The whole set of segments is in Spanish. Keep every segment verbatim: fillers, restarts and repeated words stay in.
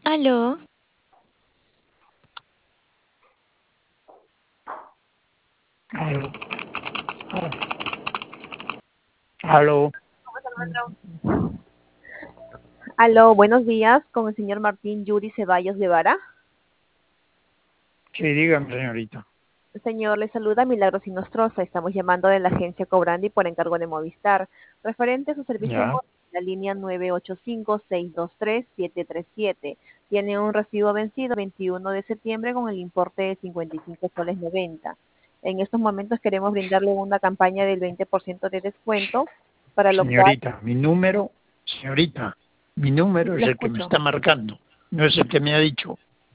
Aló, Aló, aló, Aló, buenos días, con el señor Martín Yuri Ceballos Guevara. sí, dígame, señorita. Señor, le saluda Milagros Inostroza. Estamos llamando de la agencia Cobrandi por encargo de Movistar, referente a su servicio Ya, móvil, la línea nueve ocho cinco, seis dos tres, siete tres siete. Tiene un recibo vencido veintiuno de septiembre con el importe de cincuenta y cinco soles noventa. En estos momentos queremos brindarle una campaña del veinte por ciento de descuento, para lo cual, señorita, mi número, señorita, mi sí, número es lo el que me escucho. está marcando, no es el que me ha dicho.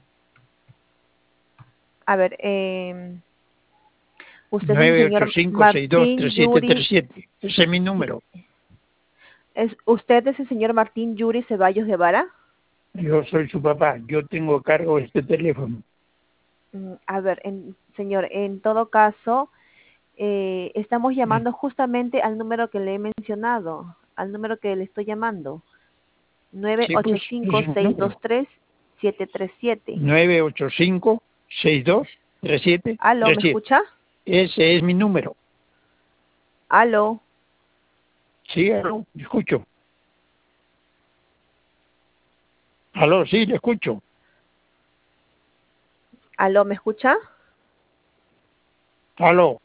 A ver, eh, usted es el nueve ocho señor cinco seis dos Martín tres siete Yuri. tres siete. Ese es mi Sí, número. ¿Es, ¿Usted es el señor Martín Yuri Ceballos Guevara? Yo soy su papá, yo tengo a cargo este teléfono. Mm, A ver, en- señor, en todo caso, eh, estamos Eh, llamando justamente al número que le he mencionado, al número que le estoy llamando, nueve Sí, ocho pues, cinco, ese es el seis dos número. tres, siete tres siete. nueve ocho cinco seis dos tres siete ¿Aló, tres me siete. escucha? Ese es mi número. ¿Aló? Sí, aló, le escucho. Aló, sí, le escucho. ¿Aló, me escucha? Aló.